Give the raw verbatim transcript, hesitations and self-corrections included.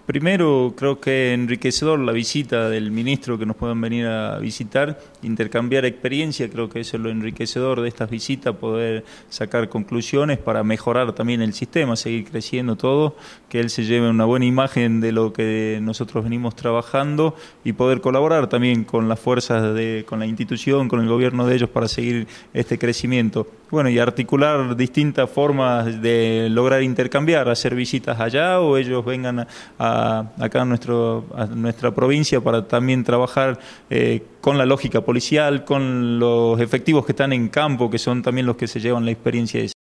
Primero, creo que enriquecedor la visita del ministro, que nos puedan venir a visitar, intercambiar experiencia. Creo que eso es lo enriquecedor de estas visitas, poder sacar conclusiones para mejorar también el sistema, seguir creciendo todo, que él se lleve una buena imagen de lo que nosotros venimos trabajando y poder colaborar también con las fuerzas, de, con la institución, con el gobierno de ellos para seguir este crecimiento. Bueno, y articular distintas formas de lograr intercambiar, hacer visitas allá o ellos vengan a, a, acá a, nuestro, a nuestra provincia para también trabajar eh, con la lógica policial, con los efectivos que están en campo, que son también los que se llevan la experiencia esa.